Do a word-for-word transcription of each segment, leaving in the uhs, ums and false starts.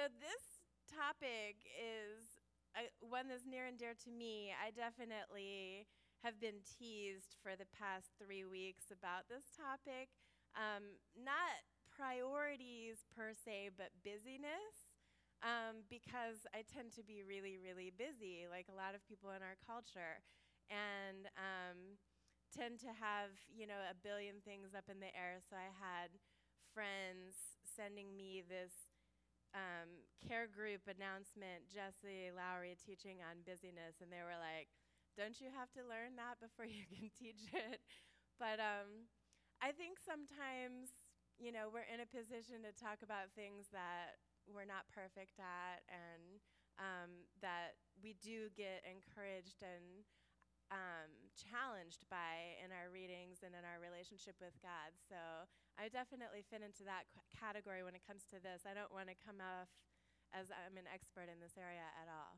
So this topic is uh, one that's near and dear to me. I definitely have been teased for the past three weeks about this topic. Um, not priorities per se, but busyness, um, because I tend to be really, really busy, like a lot of people in our culture, and um, tend to have, you know, a billion things up in the air. So I had friends sending me this um, care group announcement, Jesse Lowry teaching on busyness, and they were like, don't you have to learn that before you can teach it? But um, I think sometimes, you know, we're in a position to talk about things that we're not perfect at, and um, that we do get encouraged and um, challenged by in our readings and in our relationship with God. So I definitely fit into that c- category when it comes to this. I don't want to come off as I'm an expert in this area at all.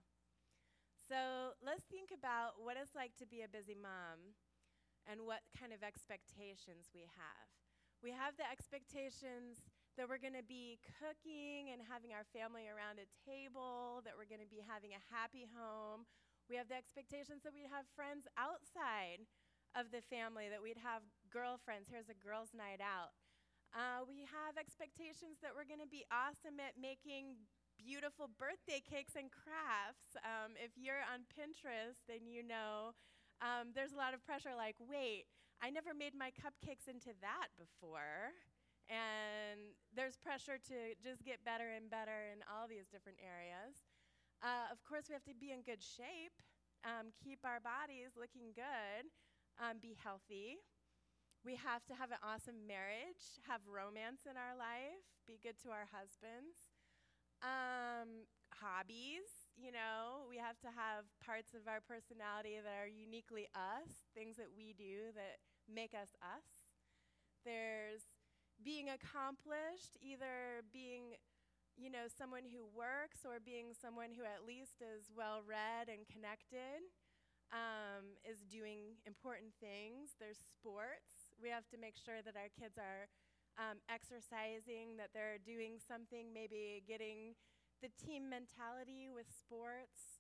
So let's think about what it's like to be a busy mom and what kind of expectations we have. We have the expectations that we're going to be cooking and having our family around a table, that we're going to be having a happy home. We have the expectations that we'd have friends outside of the family, that we'd have girlfriends. Here's a girls' night out. Uh, we have expectations that we're going to be awesome at making beautiful birthday cakes and crafts. Um, if you're on Pinterest, then you know um, there's a lot of pressure like, wait, I never made my cupcakes into that before. And there's pressure to just get better and better in all these different areas. Uh, of course, we have to be in good shape, um, keep our bodies looking good, um, be healthy. We have to have an awesome marriage, have romance in our life, be good to our husbands. Um, hobbies, you know, we have to have parts of our personality that are uniquely us, things that we do that make us us. There's being accomplished, either being, you know, someone who works or being someone who at least is well-read and connected, um, is doing important things. There's sports. We have to make sure that our kids are um, exercising, that they're doing something, maybe getting the team mentality with sports.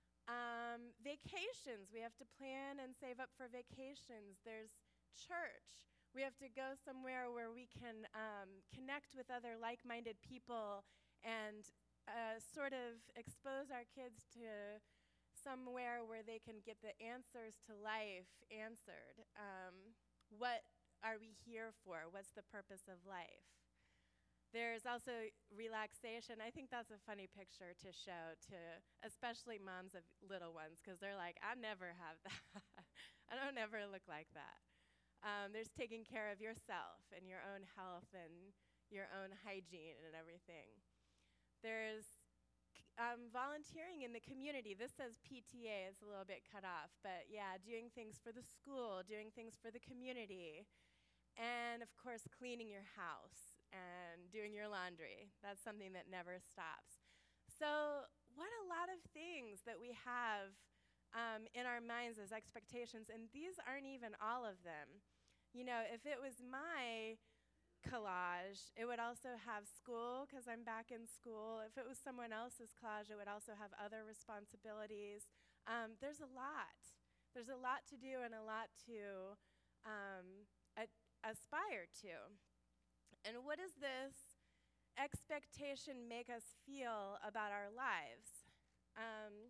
Um, vacations. We have to plan and save up for vacations. There's church. We have to go somewhere where we can um, connect with other like-minded people and uh, sort of expose our kids to somewhere where they can get the answers to life answered. Um, what are we here for? What's the purpose of life? There's also relaxation. I think that's a funny picture to show to especially moms of little ones, because they're like, I never have that. I don't ever look like that. Um, there's taking care of yourself and your own health and your own hygiene and everything. There's um, volunteering in the community. This says P T A, it's a little bit cut off, but yeah, doing things for the school, doing things for the community, and of course, cleaning your house and doing your laundry. That's something that never stops. So what a lot of things that we have um, in our minds as expectations, and these aren't even all of them. You know, if it was my collage, it would also have school, because I'm back in school. If it was someone else's collage, it would also have other responsibilities. Um, there's a lot. There's a lot to do and a lot to um, a- aspire to. And what does this expectation make us feel about our lives? Um,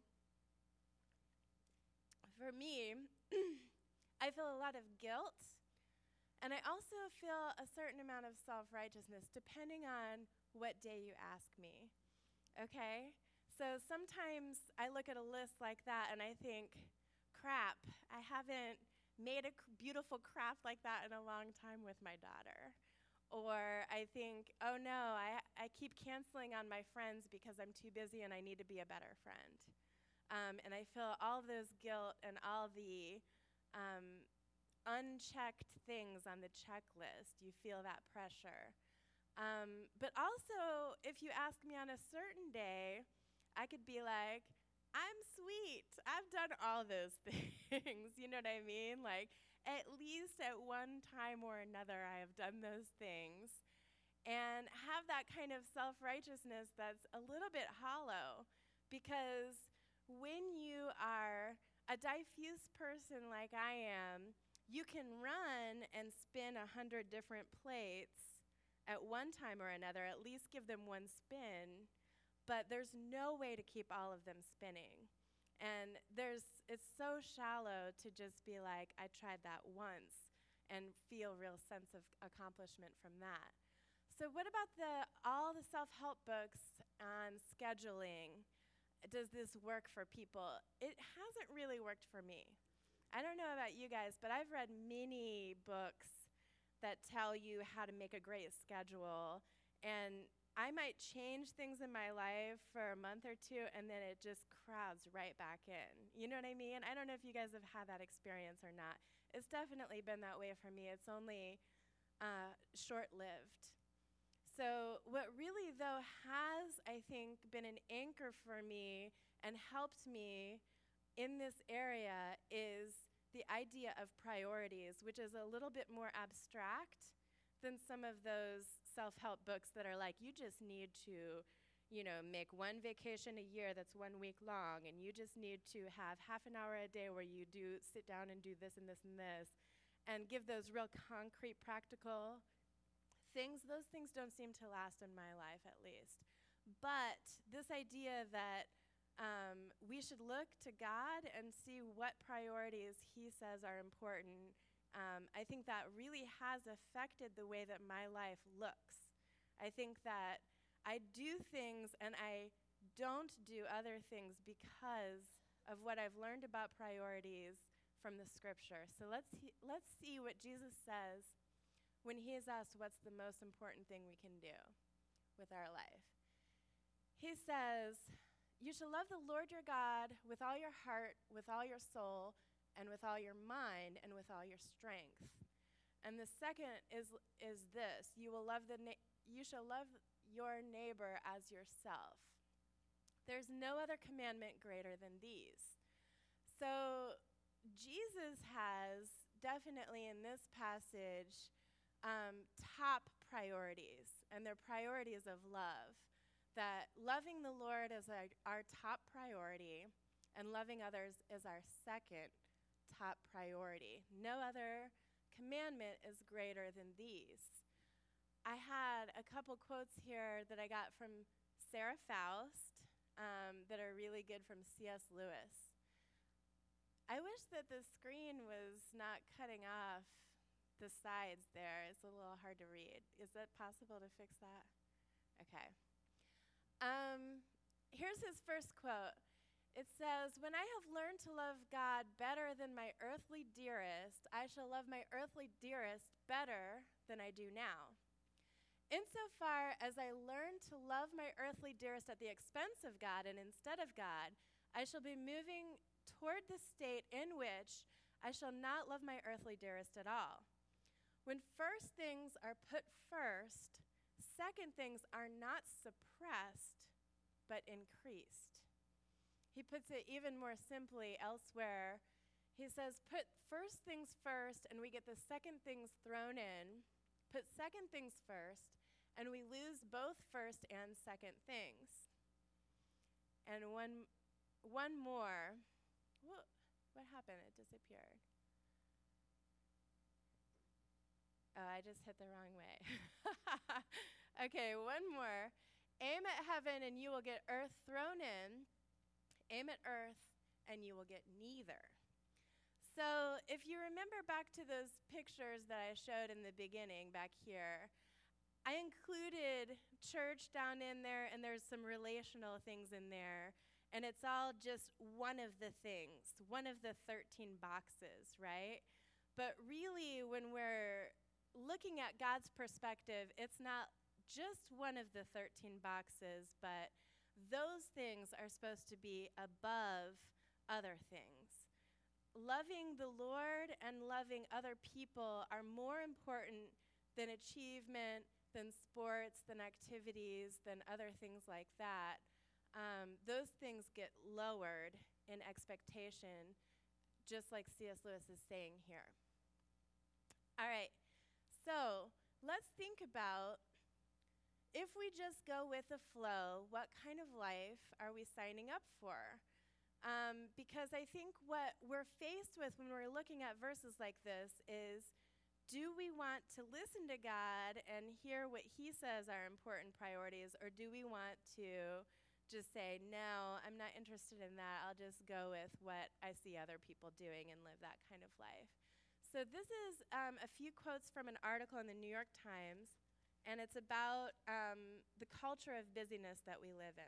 for me, I feel a lot of guilt. And I also feel a certain amount of self-righteousness, depending on what day you ask me, okay? So sometimes I look at a list like that and I think, crap, I haven't made a c- beautiful craft like that in a long time with my daughter. Or I think, oh no, I, I keep canceling on my friends because I'm too busy and I need to be a better friend. Um, and I feel all those guilt and all the um, unchecked things on the checklist. You feel that pressure. Um, but also, if you ask me on a certain day, I could be like, I'm sweet. I've done all those things. You know what I mean? Like, at least at one time or another, I have done those things. and have that kind of self-righteousness that's a little bit hollow, because when you are a diffuse person like I am, you can run and spin a hundred different plates at one time or another, at least give them one spin, but there's no way to keep all of them spinning. And there's it's so shallow to just be like, I tried that once and feel real sense of accomplishment from that. So what about the all the self-help books on scheduling? Does this work for people? It hasn't really worked for me. I don't know about you guys, but I've read many books that tell you how to make a great schedule, and I might change things in my life for a month or two, and then it just crowds right back in. You know what I mean? I don't know if you guys have had that experience or not. It's definitely been that way for me. It's only uh, short-lived. So what really, though, has, I think, been an anchor for me and helped me in this area is the idea of priorities, which is a little bit more abstract than some of those self-help books that are like, you just need to, you know, make one vacation a year that's one week long, and you just need to have half an hour a day where you do sit down and do this and this and this, and give those real concrete, practical things. Those things don't seem to last in my life, at least. But this idea that um, we should look to God and see what priorities He says are important, um, I think that really has affected the way that my life looks. I think that I do things and I don't do other things because of what I've learned about priorities from the Scripture. So let's he- let's see what Jesus says when He is asked what's the most important thing we can do with our life. He says, you shall love the Lord your God with all your heart, with all your soul, and with all your mind, and with all your strength. And the second is is this: you will love the na- you shall love your neighbor as yourself. There's no other commandment greater than these. So Jesus has definitely in this passage um, top priorities, and they're priorities of love. That loving the Lord is our, our top priority, and loving others is our second top priority. No other commandment is greater than these. I had a couple quotes here that I got from Sarah Faust um, that are really good from C S Lewis. I wish that the screen was not cutting off the sides there. It's a little hard to read. Is it possible to fix that? Okay. Um, here's his first quote. It says, when I have learned to love God better than my earthly dearest, I shall love my earthly dearest better than I do now. Insofar as I learn to love my earthly dearest at the expense of God and instead of God, I shall be moving toward the state in which I shall not love my earthly dearest at all. When first things are put first, second things are not suppressed, but increased. He puts it even more simply elsewhere. He says, put first things first, and we get the second things thrown in. Put second things first, and we lose both first and second things. And one, one more. Whoa, what happened? It disappeared. Oh, I just hit the wrong way. Okay, one more. Aim at heaven and you will get earth thrown in. Aim at earth and you will get neither. So if you remember back to those pictures that I showed in the beginning back here, I included church down in there, and there's some relational things in there. And it's all just one of the things, one of the thirteen boxes, right? But really, when we're looking at God's perspective, it's not just one of the thirteen boxes, but those things are supposed to be above other things. Loving the Lord and loving other people are more important than achievement, than sports, than activities, than other things like that. Um, those things get lowered in expectation, just like C S Lewis is saying here. All right, so let's think about if we just go with the flow, what kind of life are we signing up for? Um, because I think what we're faced with when we're looking at verses like this is, do we want to listen to God and hear what he says are important priorities, or do we want to just say, no, I'm not interested in that, I'll just go with what I see other people doing and live that kind of life? So this is um, a few quotes from an article in the New York Times, and it's about um, the culture of busyness that we live in.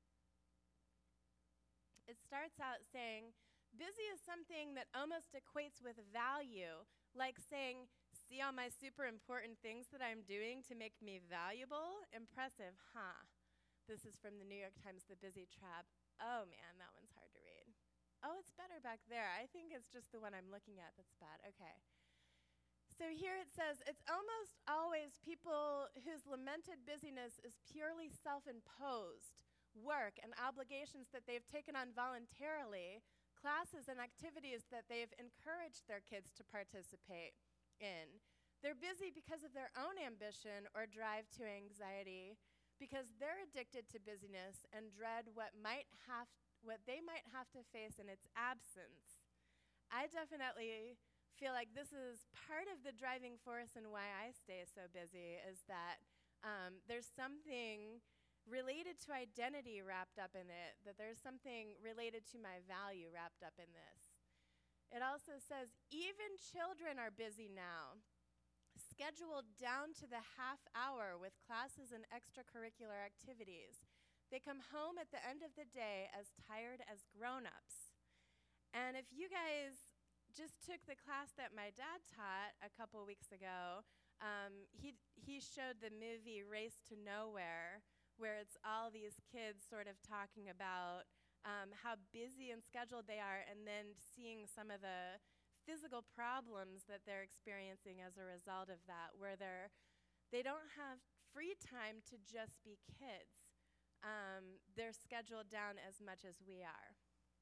It starts out saying, busy is something that almost equates with value, like saying, see all my super important things that I'm doing to make me valuable? Impressive, huh? This is from the New York Times, The Busy Trap. Oh man, that one's hard to read. Oh, it's better back there. I think it's just the one I'm looking at that's bad. Okay. So here it says, it's almost always people whose lamented busyness is purely self-imposed work and obligations that they've taken on voluntarily, classes and activities that they've encouraged their kids to participate in. They're busy because of their own ambition or drive to anxiety, because they're addicted to busyness and dread what might have, what they might have to face in its absence. I definitely feel like this is part of the driving force and why I stay so busy, is that um, there's something related to identity wrapped up in it, that there's something related to my value wrapped up in this. It also says, even children are busy now, scheduled down to the half hour with classes and extracurricular activities. They come home at the end of the day as tired as grown-ups. And if you guys just took the class that my dad taught a couple weeks ago, um, he, he showed the movie Race to Nowhere, where it's all these kids sort of talking about um, how busy and scheduled they are, and then seeing some of the physical problems that they're experiencing as a result of that, where they're, they don't have free time to just be kids. Um, they're scheduled down as much as we are.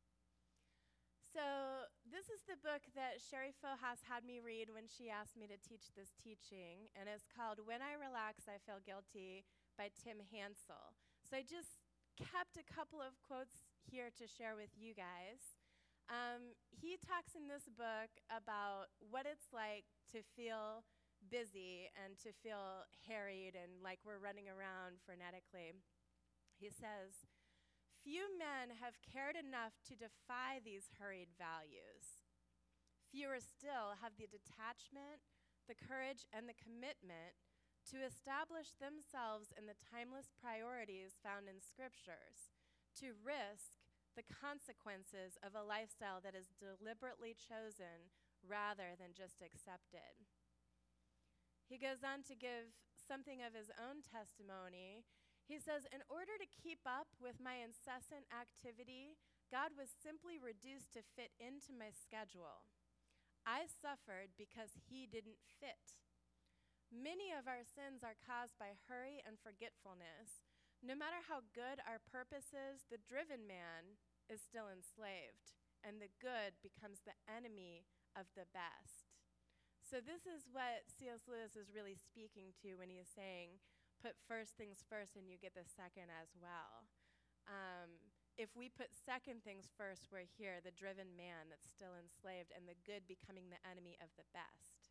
So this is the book that Sherry Fohas had me read when she asked me to teach this teaching, and it's called When I Relax, I Feel Guilty by Tim Hansel. So I just kept a couple of quotes here to share with you guys. Um, he talks in this book about what it's like to feel busy and to feel harried and like we're running around frenetically. He says, few men have cared enough to defy these hurried values. Fewer still have the detachment, the courage, and the commitment to establish themselves in the timeless priorities found in scriptures, to risk the consequences of a lifestyle that is deliberately chosen rather than just accepted. He goes on to give something of his own testimony. He says, in order to keep up with my incessant activity, God was simply reduced to fit into my schedule. I suffered because he didn't fit. Many of our sins are caused by hurry and forgetfulness. No matter how good our purpose is, the driven man is still enslaved, and the good becomes the enemy of the best. So this is what C S Lewis is really speaking to when he is saying, put first things first and you get the second as well. Um, if we put second things first, we're here, the driven man that's still enslaved, and the good becoming the enemy of the best.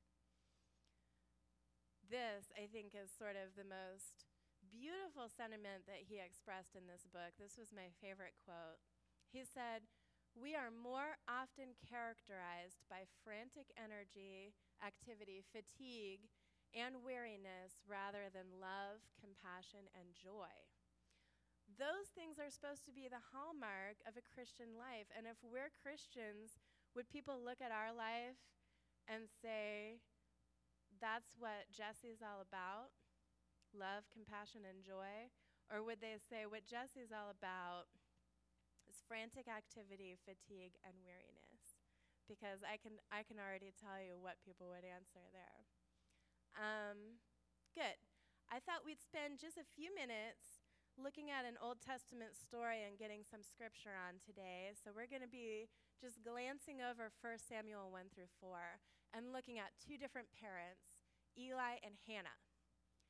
This, I think, is sort of the most beautiful sentiment that he expressed in this book. This was my favorite quote. He said, we are more often characterized by frantic energy, activity, fatigue, and weariness rather than love, compassion, and joy. Those things are supposed to be the hallmark of a Christian life. And if we're Christians, would people look at our life and say, that's what Jesse's all about? Love, compassion, and joy? Or would they say, what Jesse's all about is frantic activity, fatigue, and weariness? Because I can, I can already tell you what people would answer there. Um, good. I thought we'd spend just a few minutes looking at an Old Testament story and getting some scripture on today. So we're going to be just glancing over First Samuel one through four and looking at two different parents, Eli and Hannah.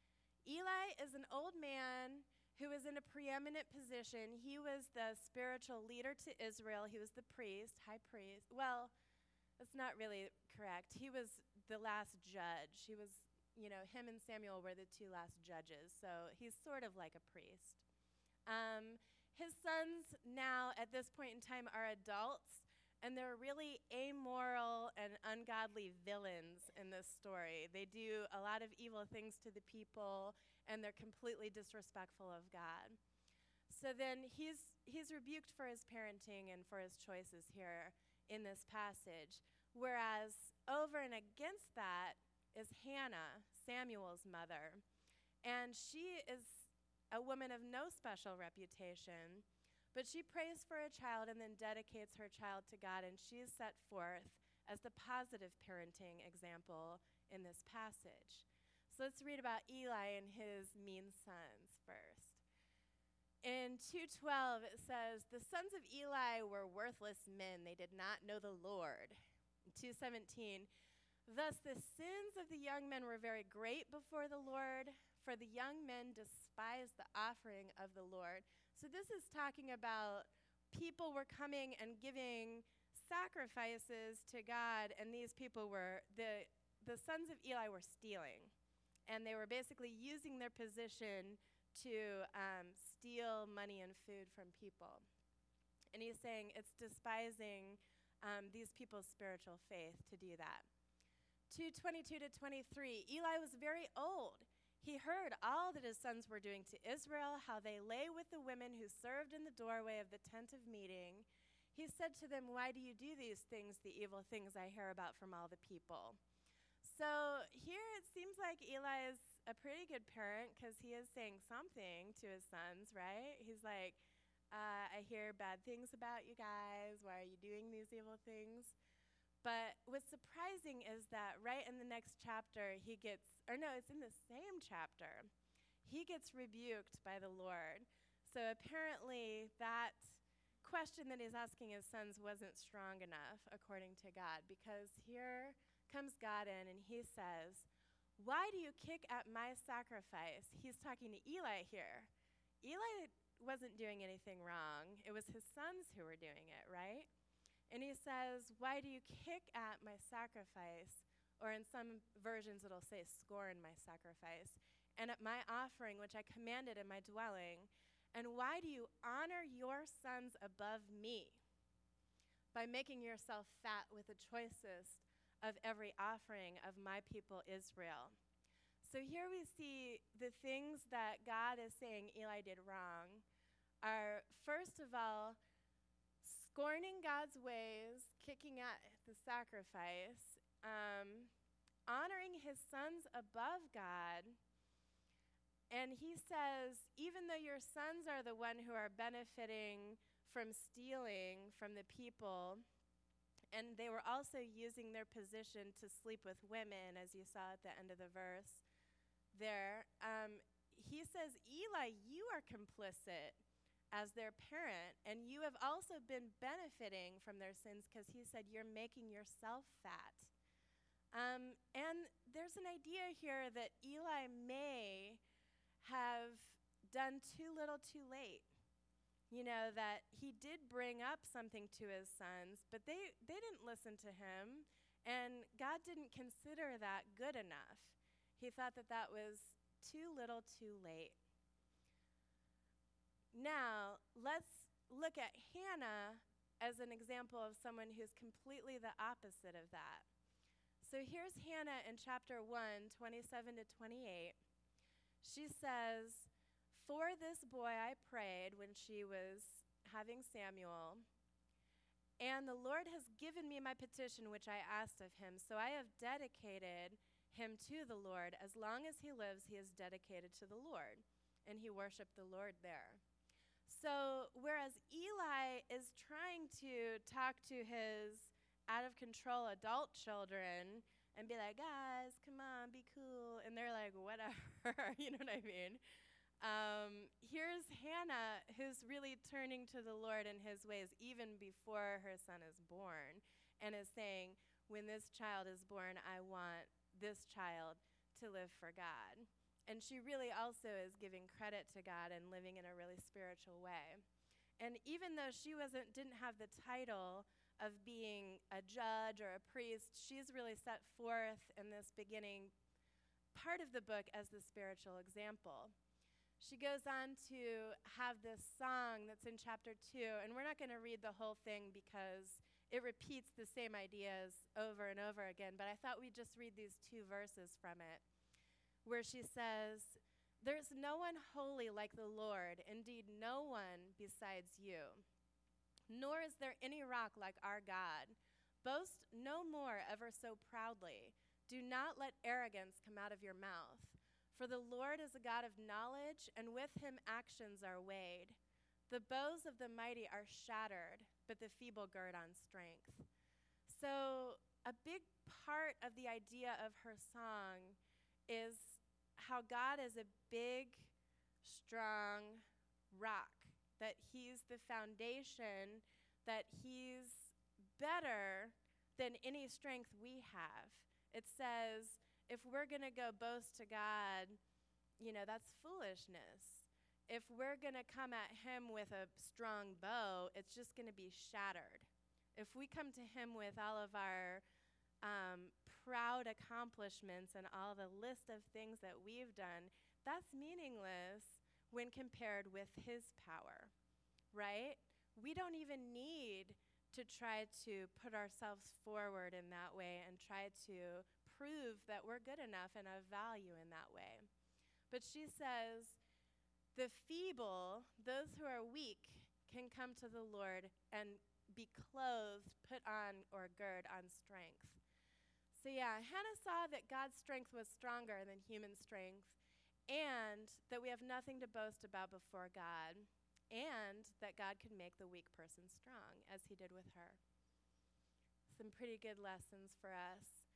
Eli is an old man who was in a preeminent position. He was the spiritual leader to Israel. He was the priest, high priest. Well, that's not really correct. He was the last judge. He was, you know, him and Samuel were the two last judges. So he's sort of like a priest. Um, his sons now, at this point in time, are adults. And they're really amoral and ungodly villains in this story. They do a lot of evil things to the people, and they're completely disrespectful of God. So then he's, he's rebuked for his parenting and for his choices here in this passage. Whereas over and against that is Hannah, Samuel's mother. And she is a woman of no special reputation. But she prays for a child and then dedicates her child to God, and she is set forth as the positive parenting example in this passage. So let's read about Eli and his mean sons first. In two twelve, it says, "The sons of Eli were worthless men. They did not know the Lord." In two seventeen, "Thus the sins of the young men were very great before the Lord, for the young men despised the offering of the Lord." So this is talking about people were coming and giving sacrifices to God, and these people were, the, the sons of Eli were stealing. And they were basically using their position to um, steal money and food from people. And he's saying it's despising um, these people's spiritual faith to do that. two twenty-two to twenty-three, Eli was very old. He heard all that his sons were doing to Israel, how they lay with the women who served in the doorway of the tent of meeting. He said to them, "Why do you do these things, the evil things I hear about from all the people?" So here it seems like Eli is a pretty good parent because he is saying something to his sons, right? He's like, uh, I hear bad things about you guys. Why are you doing these evil things? But what's surprising is that right in the next chapter, he gets, or no, it's in the same chapter, he gets rebuked by the Lord. So apparently that question that he's asking his sons wasn't strong enough, according to God, because here comes God in and he says, "Why do you kick at my sacrifice?" He's talking to Eli here. Eli wasn't doing anything wrong. It was his sons who were doing it, right? And he says, "Why do you kick at my sacrifice?" Or in some versions it'll say, "Scorn my sacrifice, and at my offering which I commanded in my dwelling. And why do you honor your sons above me by making yourself fat with the choicest of every offering of my people Israel?" So here we see the things that God is saying Eli did wrong are, first of all, scorning God's ways, kicking at the sacrifice, um, honoring his sons above God. And he says, even though your sons are the one who are benefiting from stealing from the people, and they were also using their position to sleep with women, as you saw at the end of the verse there, um, he says, Eli, you are complicit as their parent, and you have also been benefiting from their sins, because he said you're making yourself fat. Um, and there's an idea here that Eli may have done too little too late. You know, that he did bring up something to his sons, but they, they didn't listen to him, and God didn't consider that good enough. He thought that that was too little too late. Now, let's look at Hannah as an example of someone who's completely the opposite of that. So here's Hannah in chapter one, twenty-seven to twenty-eight. She says, "For this boy I prayed," when she was having Samuel, "and the Lord has given me my petition which I asked of him. So I have dedicated him to the Lord. As long as he lives, he is dedicated to the Lord." And he worshiped the Lord there. So whereas Eli is trying to talk to his out-of-control adult children and be like, "Guys, come on, be cool," and they're like, "Whatever," you know what I mean? Um, here's Hannah, who's really turning to the Lord in his ways even before her son is born, and is saying, when this child is born, I want this child to live for God. And she really also is giving credit to God and living in a really spiritual way. And even though she wasn't didn't have the title of being a judge or a priest, she's really set forth in this beginning part of the book as the spiritual example. She goes on to have this song that's in chapter two, and we're not going to read the whole thing because it repeats the same ideas over and over again, but I thought we'd just read these two verses from it, where she says, "There's no one holy like the Lord, indeed no one besides you. Nor is there any rock like our God. Boast no more ever so proudly. Do not let arrogance come out of your mouth. For the Lord is a God of knowledge, and with him actions are weighed. The bows of the mighty are shattered, but the feeble gird on strength." So a big part of the idea of her song is how God is a big, strong rock, that he's the foundation, that he's better than any strength we have. It says, if we're going to go boast to God, you know, that's foolishness. If we're going to come at him with a strong bow, it's just going to be shattered. If we come to him with all of our um, proud accomplishments and all the list of things that we've done, that's meaningless when compared with his power, right? We don't even need to try to put ourselves forward in that way and try to prove that we're good enough and of value in that way. But she says, the feeble, those who are weak, can come to the Lord and be clothed, put on, or gird on strength. So yeah, Hannah saw that God's strength was stronger than human strength, and that we have nothing to boast about before God, and that God could make the weak person strong, as he did with her. Some pretty good lessons for us.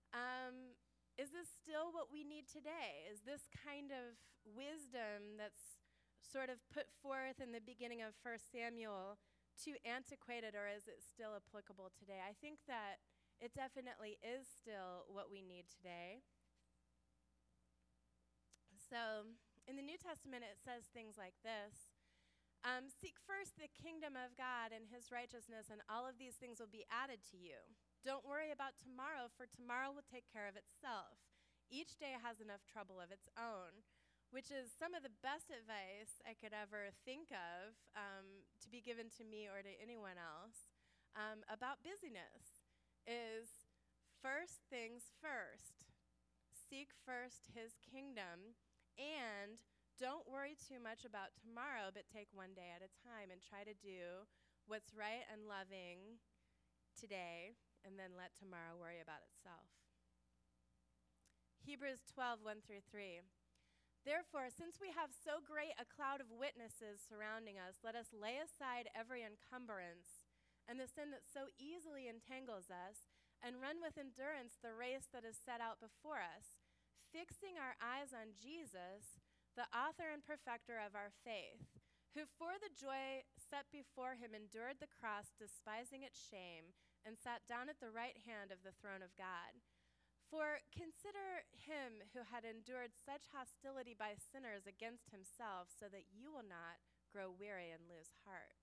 Um, is this still what we need today? Is this kind of wisdom that's sort of put forth in the beginning of First Samuel too antiquated, or is it still applicable today? I think that it definitely is still what we need today. So in the New Testament, it says things like this. Um, Seek first the kingdom of God and his righteousness, and all of these things will be added to you. Don't worry about tomorrow, for tomorrow will take care of itself. Each day has enough trouble of its own, which is some of the best advice I could ever think of um, to be given to me or to anyone else um, about busyness, is first things first. Seek first his kingdom, and don't worry too much about tomorrow, but take one day at a time and try to do what's right and loving today, and then let tomorrow worry about itself. Hebrews twelve, one through three. Therefore, since we have so great a cloud of witnesses surrounding us, let us lay aside every encumbrance and the sin that so easily entangles us, and run with endurance the race that is set out before us, fixing our eyes on Jesus, the author and perfecter of our faith, who for the joy set before him endured the cross, despising its shame, and sat down at the right hand of the throne of God. For consider him who had endured such hostility by sinners against himself, so that you will not grow weary and lose heart.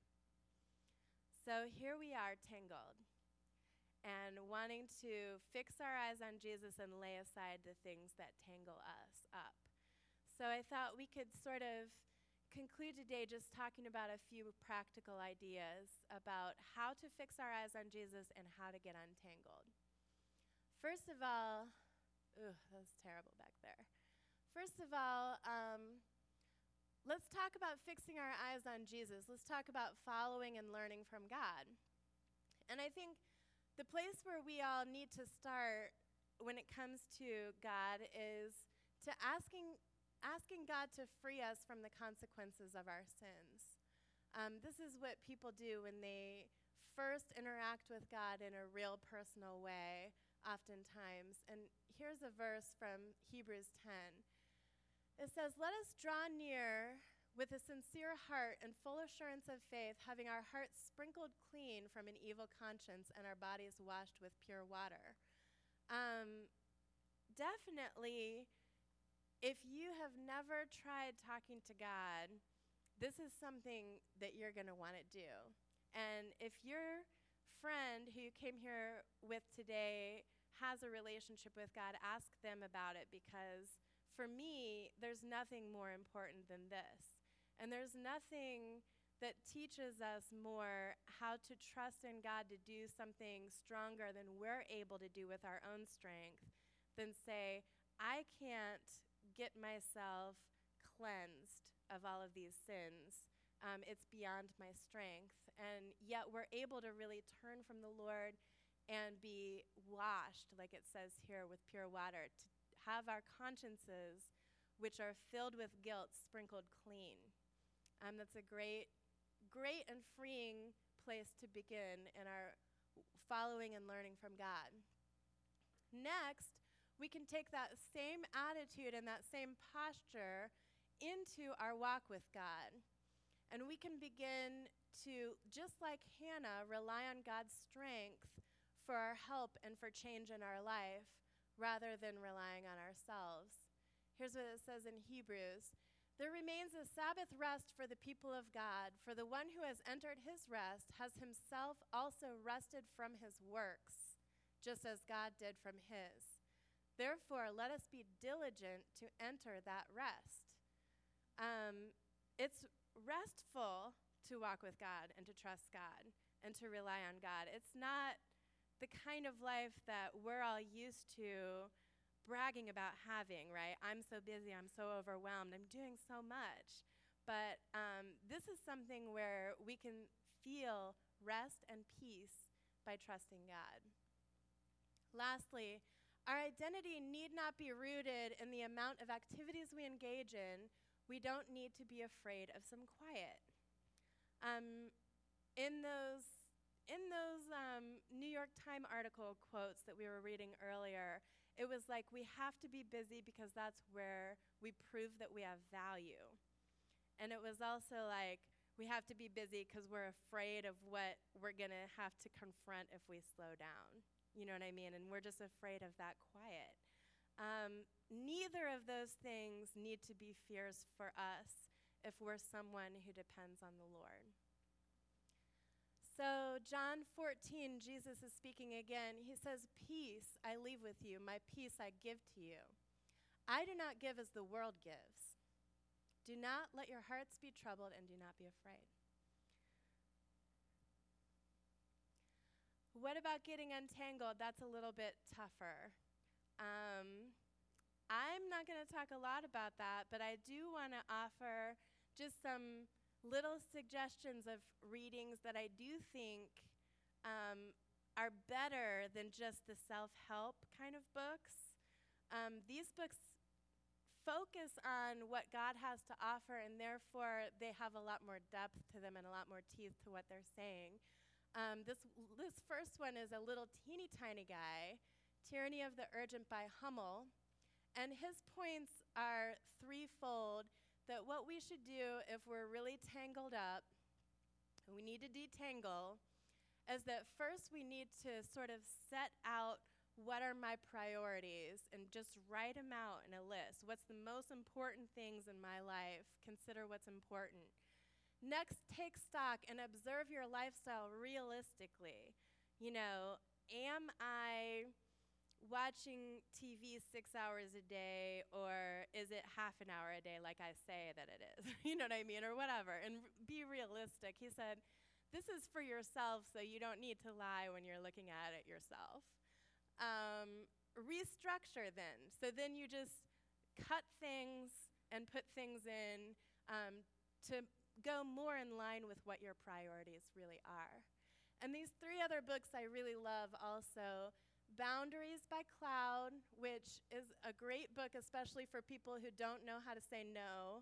So here we are, tangled, and wanting to fix our eyes on Jesus and lay aside the things that tangle us up. So I thought we could sort of conclude today just talking about a few practical ideas about how to fix our eyes on Jesus and how to get untangled. First of all, ooh, that was terrible back there. First of all, um, let's talk about fixing our eyes on Jesus. Let's talk about following and learning from God. And I think the place where we all need to start when it comes to God is to asking asking God to free us from the consequences of our sins. Um, this is what people do when they first interact with God in a real personal way, oftentimes. And here's a verse from Hebrews ten. It says, "Let us draw near with a sincere heart and full assurance of faith, having our hearts sprinkled clean from an evil conscience and our bodies washed with pure water." Um, definitely, if you have never tried talking to God, this is something that you're going to want to do. And if your friend who you came here with today has a relationship with God, ask them about it, because for me, there's nothing more important than this. And there's nothing that teaches us more how to trust in God to do something stronger than we're able to do with our own strength than say, I can't get myself cleansed of all of these sins. Um, it's beyond my strength. And yet we're able to really turn from the Lord and be washed, like it says here, with pure water, to have our consciences, which are filled with guilt, sprinkled clean. Um, that's a great, great and freeing place to begin in our following and learning from God. Next, we can take that same attitude and that same posture into our walk with God. And we can begin to, just like Hannah, rely on God's strength for our help and for change in our life, rather than relying on ourselves. Here's what it says in Hebrews. There remains a Sabbath rest for the people of God, for the one who has entered his rest has himself also rested from his works, just as God did from his. Therefore, let us be diligent to enter that rest. Um, it's restful to walk with God and to trust God and to rely on God. It's not the kind of life that we're all used to bragging about having, right? I'm so busy, I'm so overwhelmed, I'm doing so much. But um, this is something where we can feel rest and peace by trusting God. Lastly, our identity need not be rooted in the amount of activities we engage in. We don't need to be afraid of some quiet. Um, in those, in those um, New York Times article quotes that we were reading earlier, it was like, we have to be busy because that's where we prove that we have value. And it was also like, we have to be busy because we're afraid of what we're going to have to confront if we slow down. You know what I mean? And we're just afraid of that quiet. Um, neither of those things need to be fears for us if we're someone who depends on the Lord. So John fourteen, Jesus is speaking again. He says, peace I leave with you, my peace I give to you. I do not give as the world gives. Do not let your hearts be troubled and do not be afraid. What about getting untangled? That's a little bit tougher. Um, I'm not going to talk a lot about that, but I do want to offer just some little suggestions of readings that I do think um, are better than just the self-help kind of books. Um, these books focus on what God has to offer, and therefore they have a lot more depth to them and a lot more teeth to what they're saying. Um, this, this first one is a little teeny tiny guy, Tyranny of the Urgent by Hummel, and his points are threefold, that what we should do if we're really tangled up, and we need to detangle, is that first we need to sort of set out what are my priorities and just write them out in a list. What's the most important things in my life? Consider what's important. Next, take stock and observe your lifestyle realistically. You know, am I watching T V six hours a day, or is it half an hour a day like I say that it is? You know what I mean? Or whatever. And r- be realistic. He said, this is for yourself, so you don't need to lie when you're looking at it yourself. Um, restructure then. So then you just cut things and put things in um, to go more in line with what your priorities really are. And these three other books I really love also. Boundaries by Cloud, which is a great book, especially for people who don't know how to say no.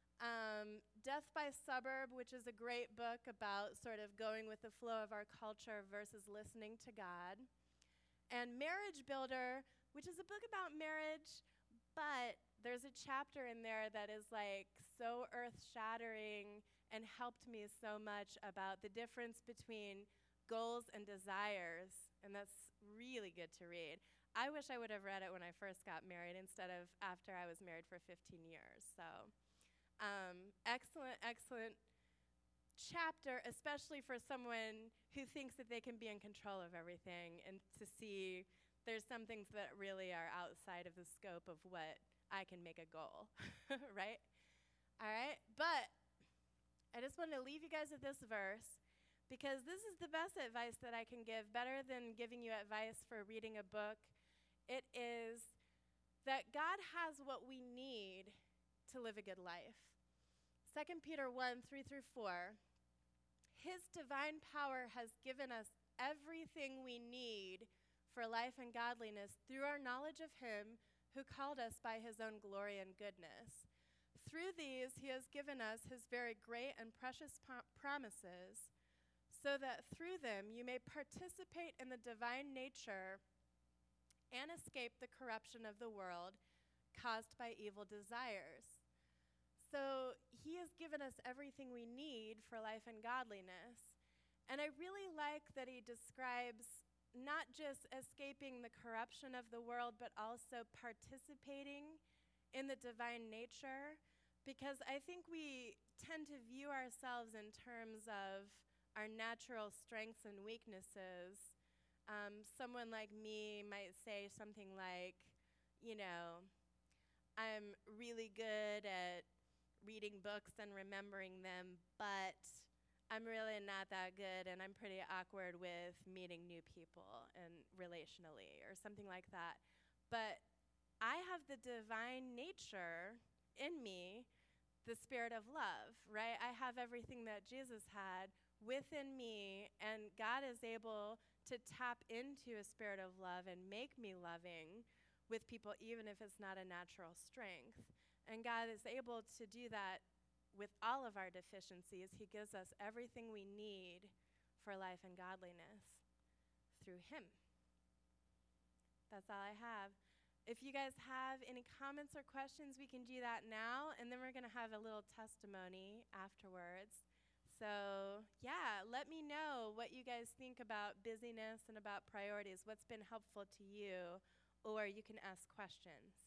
Um, Death by Suburb, which is a great book about sort of going with the flow of our culture versus listening to God. And Marriage Builder, which is a book about marriage, but there's a chapter in there that is like so earth-shattering and helped me so much about the difference between goals and desires, and that's really good to read. I wish I would have read it when I first got married instead of after I was married for fifteen years. So, um, excellent, excellent chapter, especially for someone who thinks that they can be in control of everything, and to see there's some things that really are outside of the scope of what I can make a goal, right? All right, but I just want to leave you guys with this verse, because this is the best advice that I can give, better than giving you advice for reading a book. It is that God has what we need to live a good life. Second Peter one, three through four. His divine power has given us everything we need for life and godliness through our knowledge of him who called us by his own glory and goodness. Through these, he has given us his very great and precious po- promises, so that through them you may participate in the divine nature and escape the corruption of the world caused by evil desires. So he has given us everything we need for life and godliness. And I really like that he describes not just escaping the corruption of the world, but also participating in the divine nature, because I think we tend to view ourselves in terms of our natural strengths and weaknesses. Um, someone like me might say something like, you know, I'm really good at reading books and remembering them, but I'm really not that good, and I'm pretty awkward with meeting new people and relationally, or something like that. But I have the divine nature in me, the spirit of love, right? I have everything that Jesus had within me, and God is able to tap into a spirit of love and make me loving with people, even if it's not a natural strength. And God is able to do that with all of our deficiencies. He gives us everything we need for life and godliness through him. That's all I have. If you guys have any comments or questions, we can do that now, and then we're going to have a little testimony afterwards. So, yeah, let me know what you guys think about busyness and about priorities. What's been helpful to you? Or you can ask questions.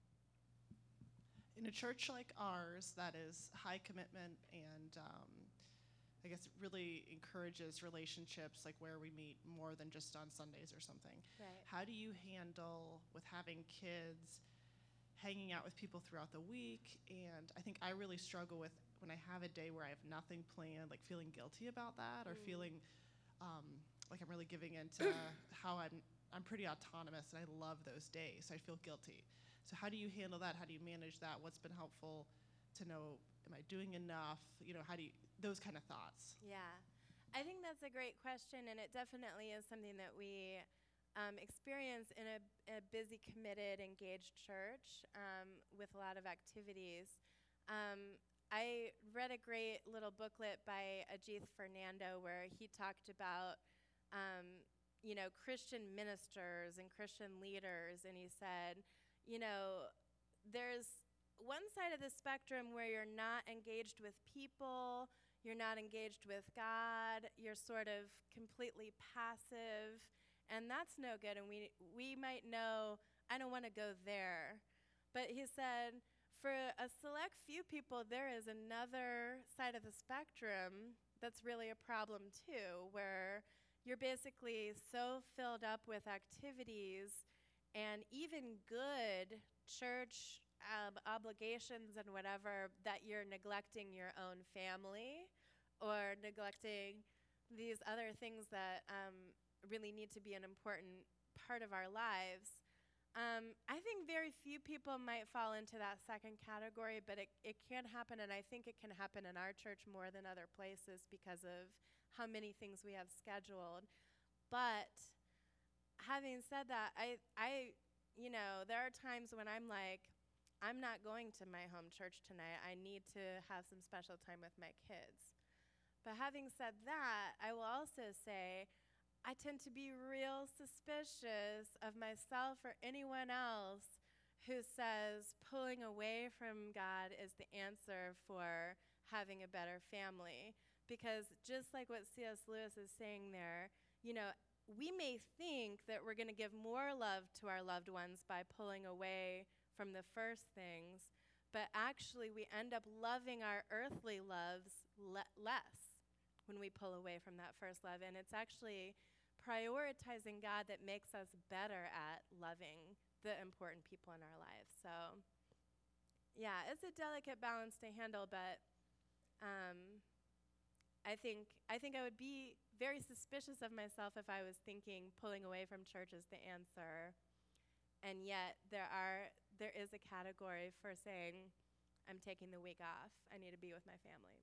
In a church like ours that is high commitment and um, I guess it really encourages relationships, like where we meet more than just on Sundays or something. Right. How do you handle with having kids, hanging out with people throughout the week? And I think I really struggle with when I have a day where I have nothing planned, like feeling guilty about that, or Mm. feeling um, like I'm really giving into how I'm I'm pretty autonomous and I love those days, so I feel guilty. So how do you handle that? How do you manage that? What's been helpful to know, am I doing enough? You know, how do you, those kind of thoughts. Yeah. I think that's a great question, and it definitely is something that we um, experience in a, a busy, committed, engaged church um, with a lot of activities. Um, I read a great little booklet by Ajith Fernando where he talked about um, you know, Christian ministers and Christian leaders, and he said, you know, there's one side of the spectrum where you're not engaged with people, you're not engaged with God, you're sort of completely passive, and that's no good, and we we might know, I don't want to go there. But he said, for a select few people, there is another side of the spectrum that's really a problem too, where you're basically so filled up with activities and even good church um, obligations and whatever that you're neglecting your own family or neglecting these other things that um, really need to be an important part of our lives. Um, I think very few people might fall into that second category, but it, it can happen, and I think it can happen in our church more than other places because of how many things we have scheduled. But having said that, I, I, you know, there are times when I'm like, I'm not going to my home church tonight. I need to have some special time with my kids. But having said that, I will also say I tend to be real suspicious of myself or anyone else who says pulling away from God is the answer for having a better family. Because just like what C S Lewis is saying there, you know, we may think that we're going to give more love to our loved ones by pulling away from the first things, but actually we end up loving our earthly loves le- less when we pull away from that first love. And it's actually prioritizing God that makes us better at loving the important people in our lives. So, yeah, it's a delicate balance to handle, but um, I think I think I would be very suspicious of myself if I was thinking pulling away from church is the answer. And yet there are there is a category for saying, I'm taking the week off. I need to be with my family.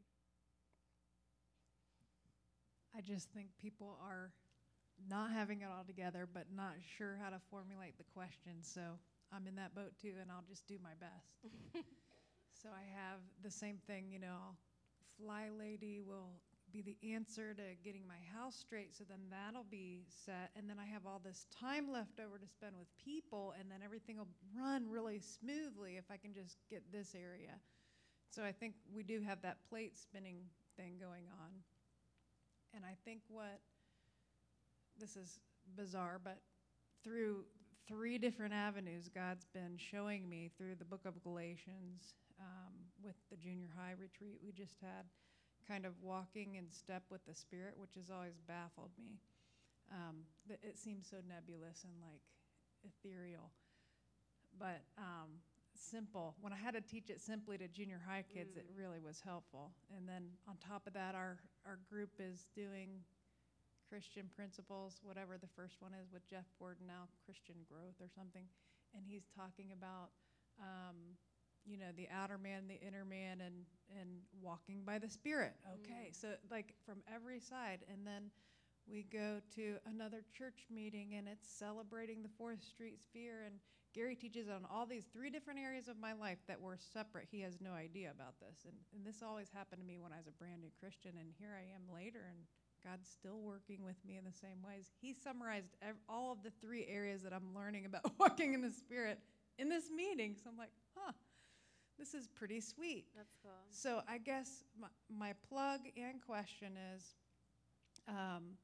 I just think people are not having it all together, but not sure how to formulate the question. So I'm in that boat too, and I'll just do my best. So I have the same thing, you know, Fly Lady will be the answer to getting my house straight, so then that'll be set. And then I have all this time left over to spend with people, and then everything will run really smoothly if I can just get this area. So I think we do have that plate spinning thing going on. And I think what, this is bizarre, but through three different avenues, God's been showing me through the book of Galatians, um, with the junior high retreat we just had, kind of walking in step with the Spirit, which has always baffled me. Um, it seems so nebulous and like ethereal, but um, simple. When I had to teach it simply to junior high kids, mm. it really was helpful. And then on top of that, our, our group is doing Christian principles, whatever the first one is with Jeff Gordon now, Christian growth or something. And he's talking about, um, you know, the outer man, the inner man, and, and walking by the Spirit. Okay, mm. so like from every side. And then we go to another church meeting, and it's celebrating the Fourth Street Sphere. And Gary teaches on all these three different areas of my life that were separate. He has no idea about this. And, and this always happened to me when I was a brand new Christian. And here I am later, and God's still working with me in the same ways. He summarized ev- all of the three areas that I'm learning about walking in the Spirit in this meeting. So I'm like, huh. This is pretty sweet. That's cool. So I guess my, my plug and question is, um,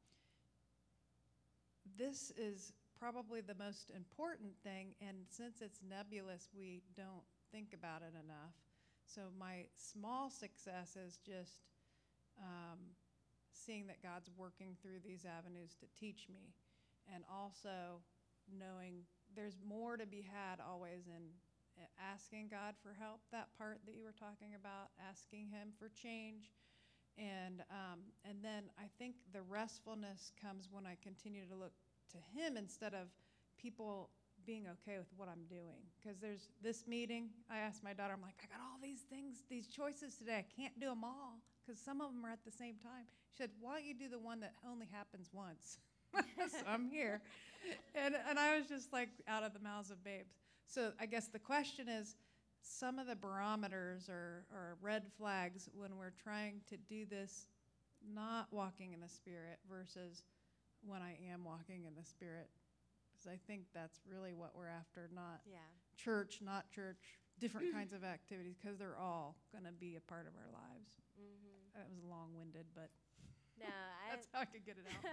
this is probably the most important thing, and since it's nebulous, we don't think about it enough. So my small success is just um, seeing that God's working through these avenues to teach me, and also knowing there's more to be had always in asking God for help, that part that you were talking about, asking him for change. And um, and then I think the restfulness comes when I continue to look to him instead of people being okay with what I'm doing. Because there's this meeting, I asked my daughter, I'm like, I got all these things, these choices today. I can't do them all because some of them are at the same time. She said, why don't you do the one that only happens once? So I'm here. And, and I was just like out of the mouths of babes. So I guess the question is, some of the barometers or, or red flags when we're trying to do this, not walking in the Spirit versus when I am walking in the Spirit. Because I think that's really what we're after, not yeah. church, not church, different kinds of activities, because they're all going to be a part of our lives. Mm-hmm. That was long-winded, but no, that's how I could get it out.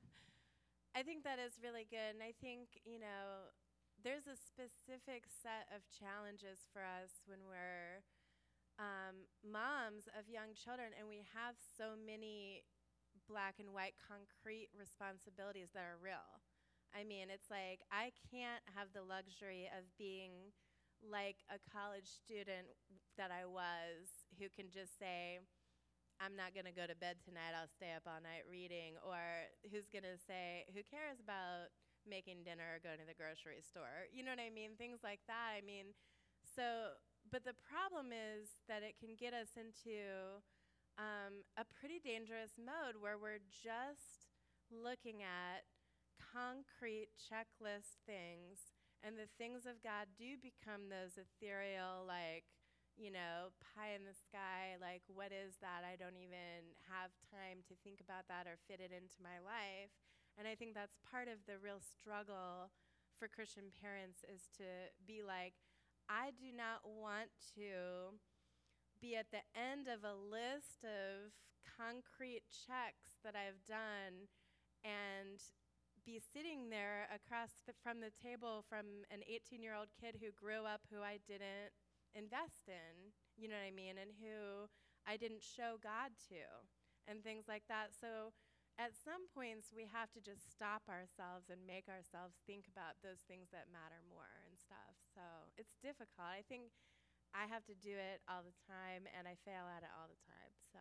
I think that is really good. And I think, you know, there's a specific set of challenges for us when we're um, moms of young children, and we have so many black and white concrete responsibilities that are real. I mean, it's like I can't have the luxury of being like a college student that I was who can just say, I'm not going to go to bed tonight, I'll stay up all night reading, or who's going to say, who cares about making dinner or going to the grocery store? You know what I mean? Things like that. I mean, so, but the problem is that it can get us into um, a pretty dangerous mode where we're just looking at concrete checklist things, and the things of God do become those ethereal, like, you know, pie in the sky, like, what is that? I don't even have time to think about that or fit it into my life. And I think that's part of the real struggle for Christian parents, is to be like, I do not want to be at the end of a list of concrete checks that I've done and be sitting there across the, from the table from an eighteen-year-old kid who grew up who I didn't invest in, you know what I mean, and who I didn't show God to, and things like that. So at some points, we have to just stop ourselves and make ourselves think about those things that matter more and stuff. So it's difficult. I think I have to do it all the time, and I fail at it all the time. So,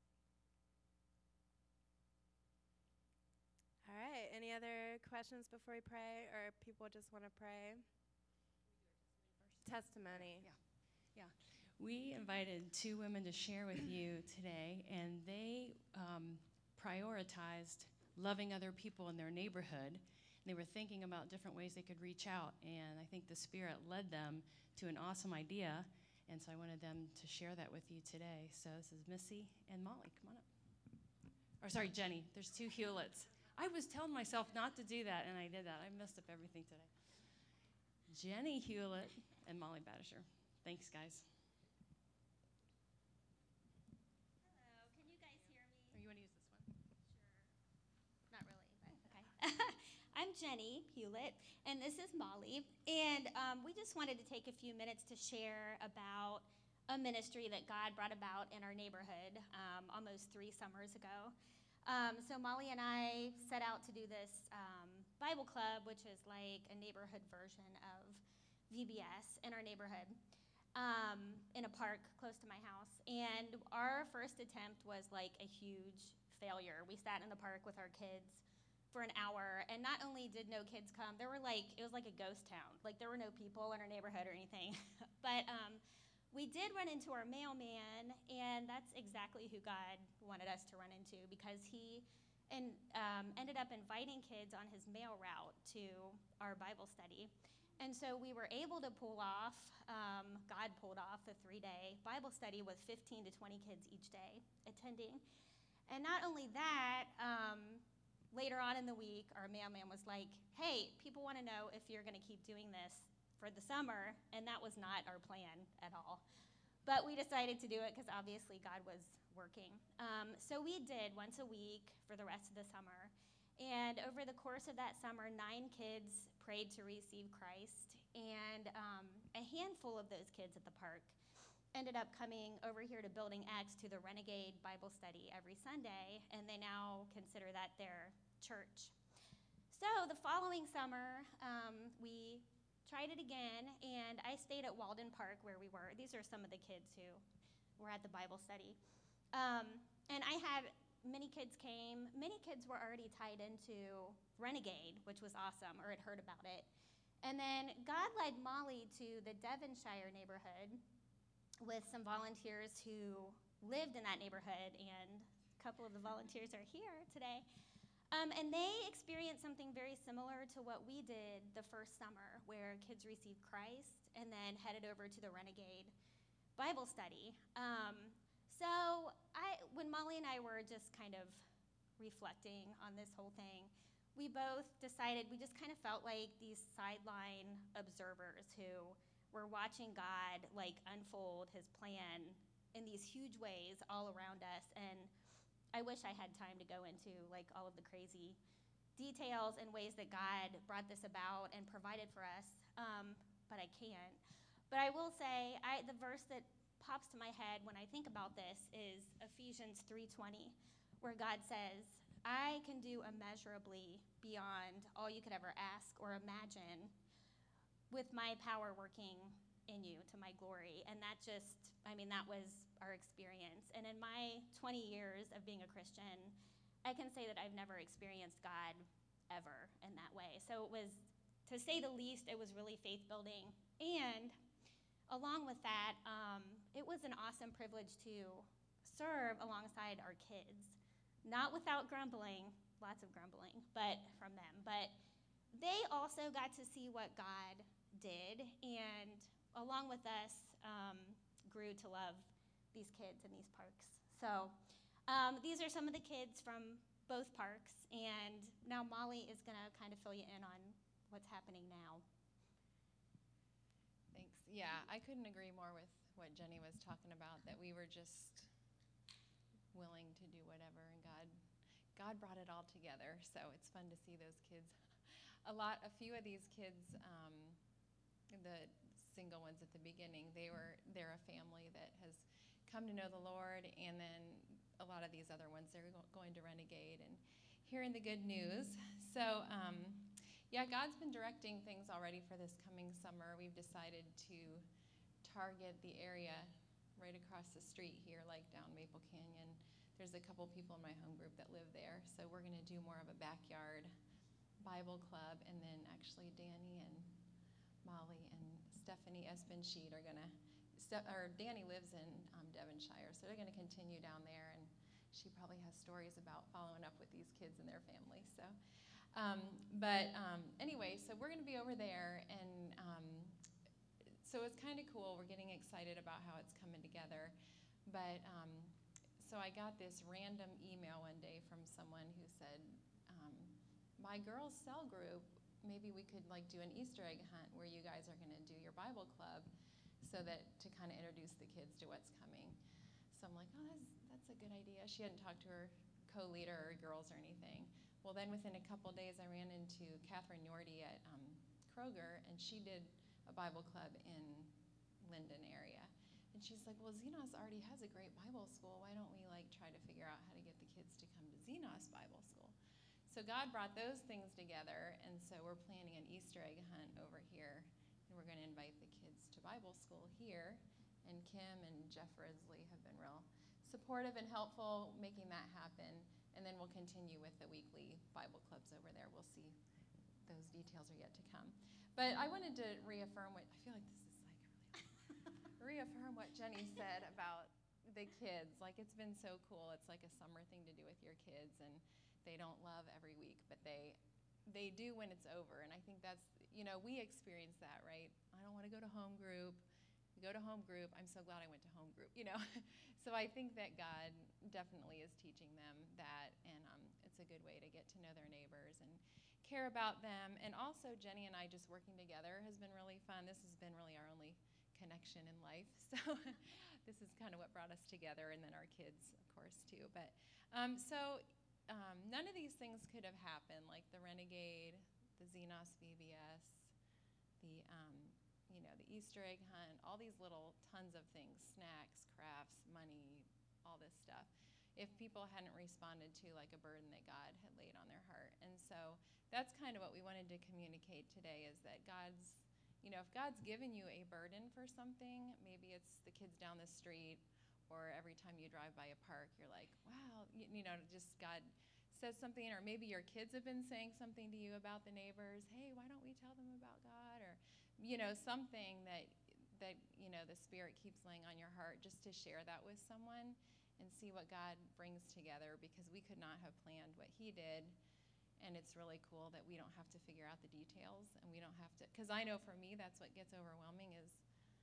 all right. Any other questions before we pray, or people just want to pray? Testimony. Yeah. Yeah. We invited two women to share with you today, and they um, prioritized loving other people in their neighborhood. They were thinking about different ways they could reach out, and I think the Spirit led them to an awesome idea, and so I wanted them to share that with you today. So this is Missy and Molly. Come on up. Or sorry, Jenny. There's two Hewletts. I was telling myself not to do that, and I did that. I messed up everything today. Jenny Hewlett and Molly Badisher. Thanks, guys. Hello, can you guys hear me? Or you want to use this one? Sure. Not really, but okay. I'm Jenny Hewlett, and this is Molly. And um, we just wanted to take a few minutes to share about a ministry that God brought about in our neighborhood um, almost three summers ago. Um, so Molly and I set out to do this um, Bible club, which is like a neighborhood version of V B S in our neighborhood. Um, in a park close to my house. And our first attempt was like a huge failure. We sat in the park with our kids for an hour, and not only did no kids come, there were like, it was like a ghost town. Like there were no people in our neighborhood or anything. But um, we did run into our mailman, and that's exactly who God wanted us to run into, because he and, um, ended up inviting kids on his mail route to our Bible study. And so we were able to pull off, um, God pulled off the three-day Bible study with fifteen to twenty kids each day attending. And not only that, um, later on in the week, our mailman was like, hey, people want to know if you're going to keep doing this for the summer, and that was not our plan at all. But we decided to do it because obviously God was working. Um, so we did once a week for the rest of the summer. And over the course of that summer, nine kids prayed to receive Christ, and um, a handful of those kids at the park ended up coming over here to Building X to the Renegade Bible study every Sunday, and they now consider that their church. So the following summer, um, we tried it again, and I stayed at Walden Park where we were. These are some of the kids who were at the Bible study. Um, and I had Many kids came. Many kids were already tied into Renegade, which was awesome, or had heard about it. And then God led Molly to the Devonshire neighborhood with some volunteers who lived in that neighborhood, and a couple of the volunteers are here today. Um, and they experienced something very similar to what we did the first summer, where kids received Christ and then headed over to the Renegade Bible study. Um, So I, when Molly and I were just kind of reflecting on this whole thing, we both decided, we just kind of felt like these sideline observers who were watching God like unfold his plan in these huge ways all around us. And I wish I had time to go into like all of the crazy details and ways that God brought this about and provided for us, um, but I can't. But I will say, I, the verse that pops to my head when I think about this is Ephesians three twenty, where God says, I can do immeasurably beyond all you could ever ask or imagine with my power working in you to my glory. And that just, I mean, that was our experience. And in my twenty years of being a Christian, I can say that I've never experienced God ever in that way. So it was, to say the least, it was really faith building. And along with that, um, it was an awesome privilege to serve alongside our kids, not without grumbling, lots of grumbling, but from them. But they also got to see what God did, and along with us, um, grew to love these kids in these parks. So um, these are some of the kids from both parks, and now Molly is going to kind of fill you in on what's happening now. Thanks. Yeah, I couldn't agree more with what Jenny was talking about, that we were just willing to do whatever, and God God God brought it all together. So it's fun to see those kids. A lot, a few of these kids, um, the single ones at the beginning, they were they're a family that has come to know the Lord, and then a lot of these other ones, they're go- going to Renegade and hearing the good news. So, um, yeah, God's been directing things already for this coming summer. We've decided to target the area right across the street here, like down Maple Canyon. There's a couple people in my home group that live there, so we're going to do more of a backyard Bible club, and then actually Danny and Molly and Stephanie Espensheet are going to, or Danny lives in um, Devonshire, so they're going to continue down there, and she probably has stories about following up with these kids and their families. So, um, but um, anyway, so we're going to be over there, and um, so it's kind of cool. We're getting excited about how it's coming together. But um, so I got this random email one day from someone who said, um, my girls' cell group, maybe we could like do an Easter egg hunt where you guys are going to do your Bible club, so that to kind of introduce the kids to what's coming. So I'm like, oh, that's that's a good idea. She hadn't talked to her co-leader or girls or anything. Well, then within a couple days, I ran into Catherine Yordy at um, Kroger, and she did a Bible club in Linden area. And she's like, well, Xenos already has a great Bible school. Why don't we like try to figure out how to get the kids to come to Xenos Bible School? So God brought those things together, and so we're planning an Easter egg hunt over here, and we're going to invite the kids to Bible school here. And Kim and Jeff Risley have been real supportive and helpful making that happen. And then we'll continue with the weekly Bible clubs over there. We'll see. Those details are yet to come. But I wanted to reaffirm what, I feel like this is like really, reaffirm what Jenny said about the kids. Like, it's been so cool. It's like a summer thing to do with your kids, and they don't love every week, but they they do when it's over. And I think that's, you know, we experience that, right? I don't want to go to home group. We go to home group. I'm so glad I went to home group, you know. So I think that God definitely is teaching them that, and um, it's a good way to get to know their neighbors and care about them. And also, Jenny and I just working together has been really fun. This has been really our only connection in life. So this is kind of what brought us together, and then our kids, of course, too. But um, so um, none of these things could have happened, like the Renegade, the Xenos V B S, the um, you know, the Easter egg hunt, all these little tons of things, snacks, crafts, money, all this stuff, if people hadn't responded to like a burden that God had laid on their heart. And so that's kind of what we wanted to communicate today, is that God's, you know, if God's given you a burden for something, maybe it's the kids down the street, or every time you drive by a park, you're like, wow, you, you know, just God says something, or maybe your kids have been saying something to you about the neighbors. Hey, why don't we tell them about God? Or, you know, something that, that, you know, the Spirit keeps laying on your heart, just to share that with someone and see what God brings together, because we could not have planned what He did. And it's really cool that we don't have to figure out the details, and we don't have to, because I know for me, that's what gets overwhelming is,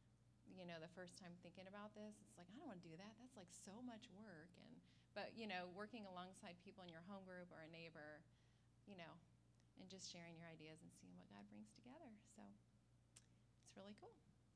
you know, the first time thinking about this, it's like, I don't want to do that. That's like so much work. And, but, you know, working alongside people in your home group or a neighbor, you know, and just sharing your ideas and seeing what God brings together. So it's really cool.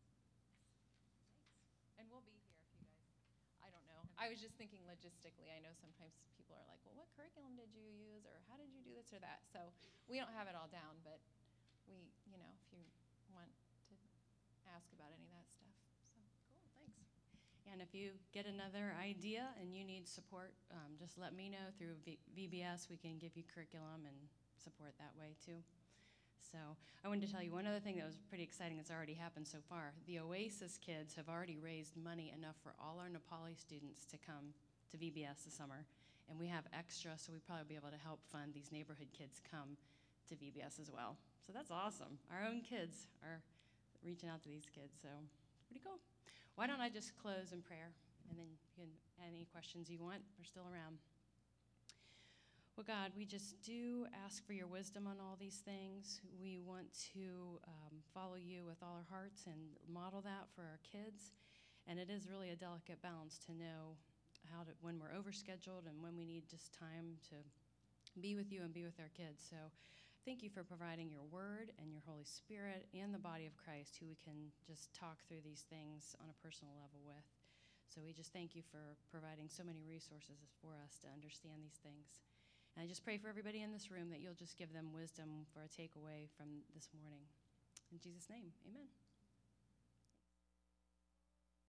Thanks. And we'll be here if you guys, I don't know. I was just thinking logistically. I know sometimes people are like, well, what curriculum did you use, or how did you do this or that? So we don't have it all down, but we, you know, if you want to ask about any of that stuff. So cool, thanks. And if you get another idea and you need support, um, just let me know through v- VBS. We can give you curriculum and support that way too. So I wanted to tell you one other thing that was pretty exciting that's already happened so far. The Oasis kids have already raised money enough for all our Nepali students to come to V B S this summer. And we have extra, so we probably be able to help fund these neighborhood kids come to V B S as well. So that's awesome. Our own kids are reaching out to these kids, so pretty cool. Why don't I just close in prayer, and then you can any questions you want. We're still around. Well, God, we just do ask for your wisdom on all these things. We want to um, follow you with all our hearts and model that for our kids. And it is really a delicate balance to know how to, when we're overscheduled and when we need just time to be with you and be with our kids. So thank you for providing your word and your Holy Spirit and the body of Christ, who we can just talk through these things on a personal level with. So we just thank you for providing so many resources for us to understand these things. And I just pray for everybody in this room that you'll just give them wisdom for a takeaway from this morning. In Jesus' name, amen.